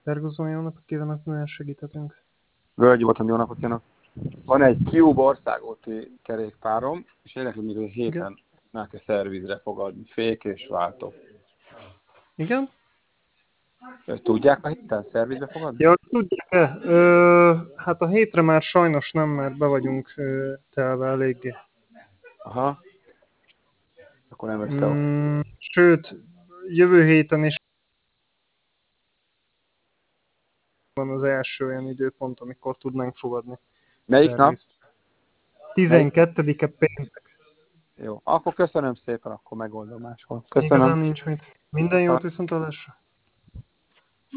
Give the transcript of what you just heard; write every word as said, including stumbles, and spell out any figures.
Szervuszon, jó napot kívánok, milyen segíthetünk? Völgyi Botond, jó napot kívánok! Van egy Cube országúti kerékpárom, és érdekli, hogy héten Igen. meg kell szervizre fogadni, fék és váltó. Igen? Ezt tudják a héten szervizre fogadni? Ja, tudják-e? Ö, hát a hétre már sajnos nem, mert be vagyunk ö, telve eléggé. Aha. Akkor nem össze. Mm, sőt, jövő héten is van az első olyan időpont, amikor tudnánk fogadni Melyik nap? szervizt. tizenkettedike péntek. Jó. Akkor köszönöm szépen, akkor megoldom máshol. Köszönöm. Igazán nincs mit. Minden jót viszontlátásra.